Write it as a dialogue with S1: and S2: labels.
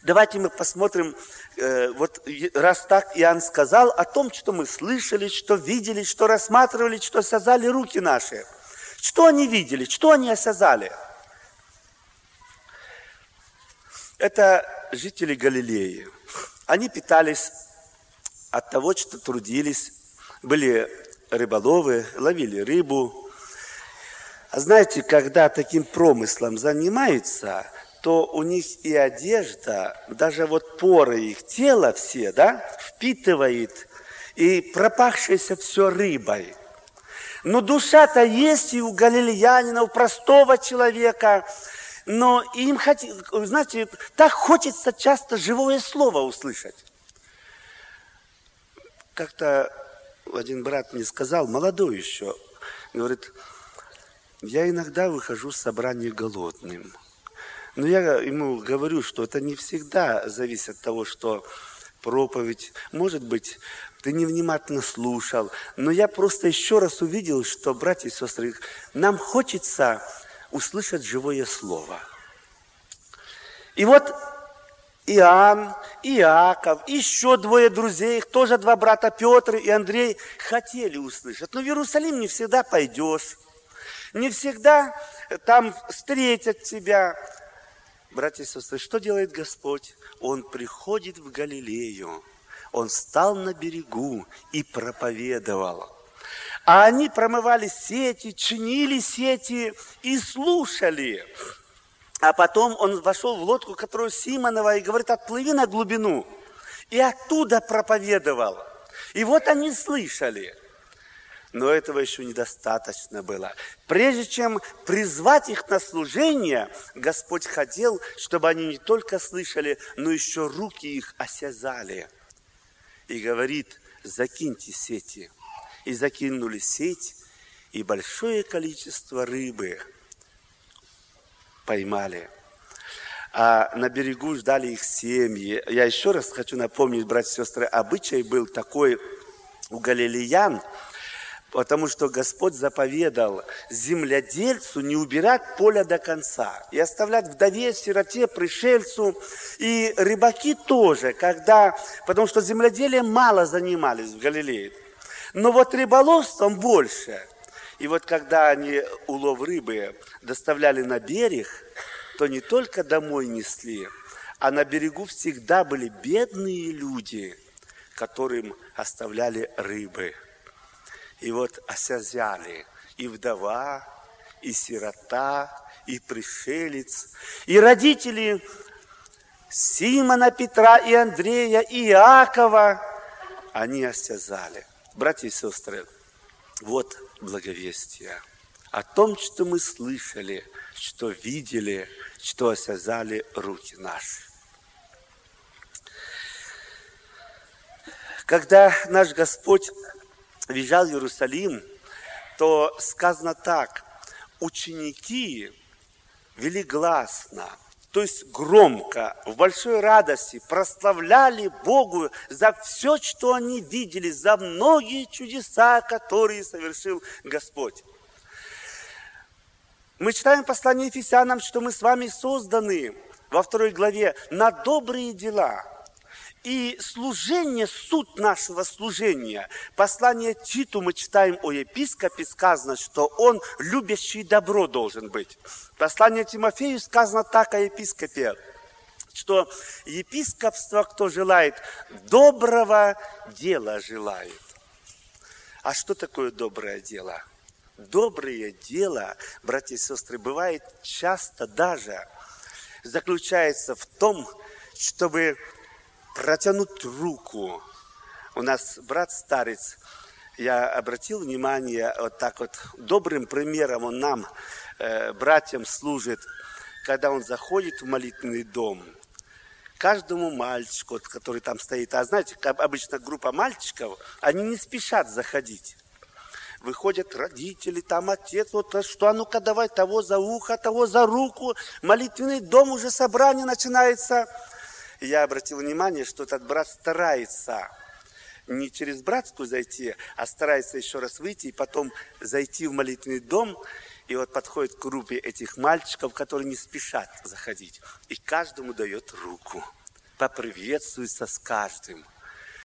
S1: Давайте мы посмотрим, вот раз так Иоанн сказал о том, что мы слышали, что видели, что рассматривали, что осязали руки наши. Что они видели, что они осязали? Это жители Галилеи. Они питались от того, что трудились, были рыболовы, ловили рыбу. А знаете, когда таким промыслом занимаются, то у них и одежда, даже вот поры их тела все, да, впитывает и пропахшееся все рыбой. Но душа-то есть и у галилеянина, у простого человека, но им, знаете, так хочется часто живое слово услышать. Как-то один брат мне сказал, молодой еще, говорит, я иногда выхожу с собрания голодным. Но я ему говорю, что это не всегда зависит от того, что проповедь, может быть, ты невнимательно слушал. Но я просто еще раз увидел, что, братья и сестры, нам хочется услышать живое слово. И вот Иоанн, Иаков, еще двое друзей, их тоже два брата, Петр и Андрей, хотели услышать. Но в Иерусалим не всегда пойдешь, не всегда там встретят тебя. Братья и сестры, что делает Господь? Он приходит в Галилею, Он встал на берегу и проповедовал. А они промывали сети, чинили сети и слушали. А потом он вошел в лодку, которую Симонова, и говорит, отплыви на глубину. И оттуда проповедовал. И вот они слышали. Но этого еще недостаточно было. Прежде чем призвать их на служение, Господь хотел, чтобы они не только слышали, но еще руки их осязали. И говорит, закиньте сети. И закинули сеть, и большое количество рыбы поймали. А на берегу ждали их семьи. Я еще раз хочу напомнить, братья и сестры, обычай был такой у галилеян, потому что Господь заповедал земледельцу не убирать поле до конца и оставлять вдове, сироте, пришельцу. И рыбаки тоже, потому что земледелием мало занимались в Галилее. Но вот рыболовством больше. И вот когда они улов рыбы доставляли на берег, то не только домой несли, а на берегу всегда были бедные люди, которым оставляли рыбы. И вот осязали и вдова, и сирота, и пришелец, и родители Симона, Петра и Андрея, и Иакова, они осязали. Братья и сестры, вот благовестие о том, что мы слышали, что видели, что осязали руки наши. Когда наш Господь въезжал в Иерусалим, то сказано так, ученики вели гласно, то есть громко, в большой радости прославляли Богу за все, что они видели, за многие чудеса, которые совершил Господь. Мы читаем послание Ефесянам, что мы с вами созданы во 2 главе на добрые дела. И служение, суть нашего служения, послание Титу мы читаем о епископе, сказано, что он любящий добро должен быть. Послание Тимофею сказано так о епископе, что епископство, кто желает, доброго дела желает. А что такое доброе дело? Доброе дело, братья и сестры, бывает часто даже заключается в том, чтобы протянуть руку. У нас брат-старец, я обратил внимание, вот так вот, добрым примером он нам, братьям, служит, когда он заходит в молитвенный дом. Каждому мальчику, который там стоит, а знаете, обычно группа мальчиков, они не спешат заходить. Выходят родители, там отец, вот что, а ну-ка давай того за ухо, того за руку. Молитвенный дом, уже собрание начинается. И я обратил внимание, что этот брат старается не через братскую зайти, а старается еще раз выйти и потом зайти в молитвенный дом. И вот подходит к группе этих мальчиков, которые не спешат заходить. И каждому дает руку. поприветствуется с каждым.